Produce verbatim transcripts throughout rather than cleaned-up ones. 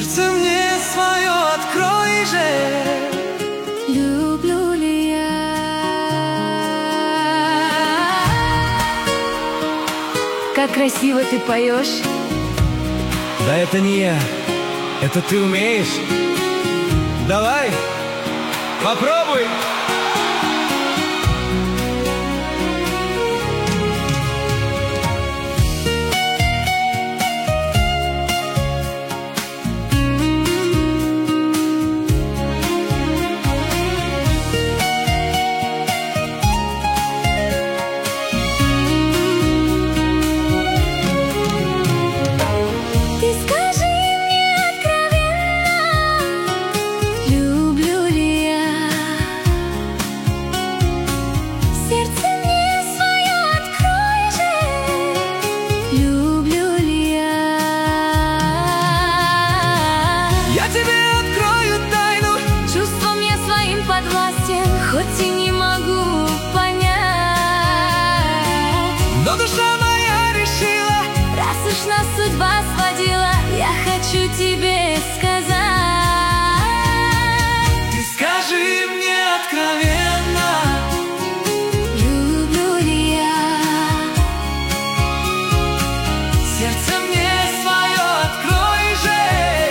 Сердце мне свое открой же. Люблю ли я? Как красиво ты поешь. Да это не я, это ты умеешь. Давай, попробуй. Я тебе открою тайну, чувством я своим подвластен, хоть и не могу понять. но душа моя решила, раз уж нас судьба сводила, я хочу тебе сказать. ты скажи мне откровенно, люблю ли я? сердце мне свое открой же.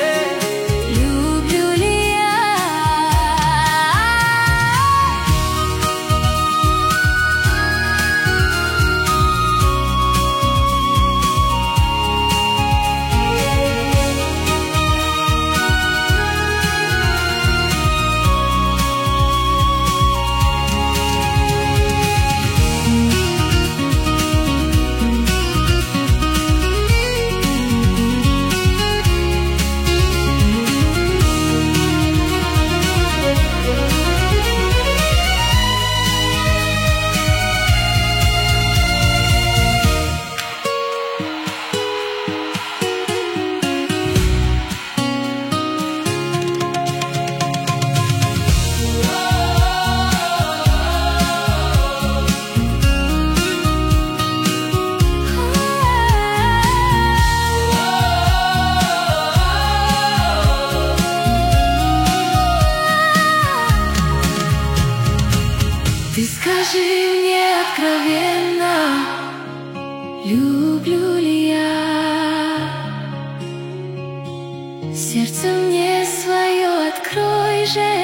Ты скажи мне откровенно, люблю ли я? Сердце мне свое открой же.